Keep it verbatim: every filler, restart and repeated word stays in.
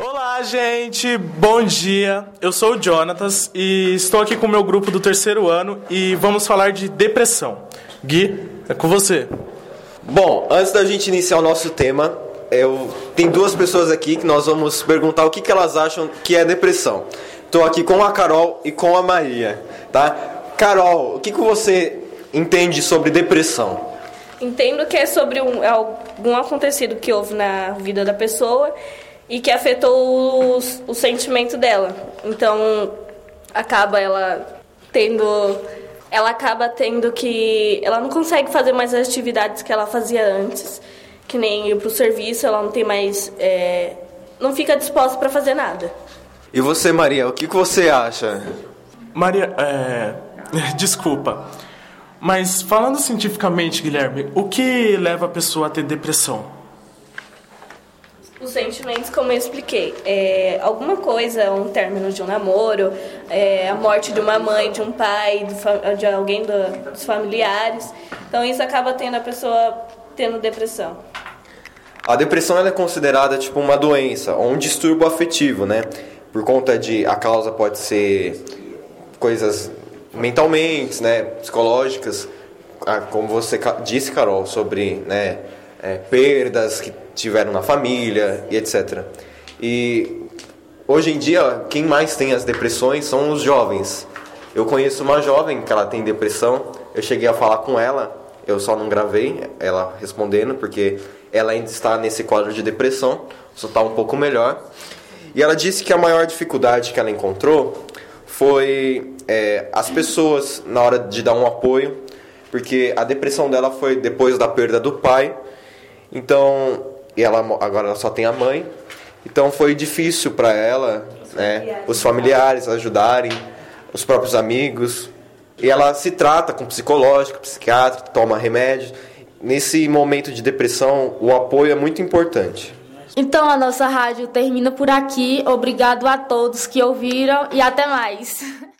Olá, gente! Bom dia! Eu sou o Jonatas e estou aqui com o meu grupo do terceiro ano e vamos falar de depressão. Gui, é com você. Bom, antes da gente iniciar o nosso tema, eu tem duas pessoas aqui que nós vamos perguntar o que, que elas acham que é depressão. Estou aqui com a Carol e com a Maria, tá? Carol, o que, que você entende sobre depressão? Entendo que é sobre um, algum acontecido que houve na vida da pessoa e que afetou os, o sentimento dela. Então, acaba ela tendo... Ela acaba tendo que... Ela não consegue fazer mais as atividades que ela fazia antes, que nem ir pro serviço, ela não tem mais... É, não fica disposta para fazer nada. E você, Maria, o que, que você acha? Maria, é... Desculpa, mas falando cientificamente, Guilherme, o que leva a pessoa a ter depressão? Os sentimentos, como eu expliquei, é alguma coisa, um término de um namoro, é, a morte de uma mãe, de um pai, de, de alguém do, dos familiares. Então isso acaba tendo a pessoa tendo depressão. A depressão ela é considerada tipo uma doença, ou um distúrbio afetivo, né? Por conta de a causa pode ser coisas mentalmente, né, psicológicas, como você disse, Carol, sobre, né, é, perdas que tiveram na família e etcétera. E hoje em dia, quem mais tem as depressões são os jovens. Eu conheço uma jovem que ela tem depressão, eu cheguei a falar com ela, eu só não gravei ela respondendo, porque ela ainda está nesse quadro de depressão, só está um pouco melhor. E ela disse que a maior dificuldade que ela encontrou foi é, as pessoas na hora de dar um apoio, porque a depressão dela foi depois da perda do pai, então, e ela agora ela só tem a mãe, então foi difícil para ela, os, né, familiares. os familiares ajudarem, os próprios amigos, e ela se trata com psicológico, psiquiatra, toma remédio. Nesse momento de depressão, o apoio é muito importante. Então a nossa rádio termina por aqui. Obrigado a todos que ouviram e até mais.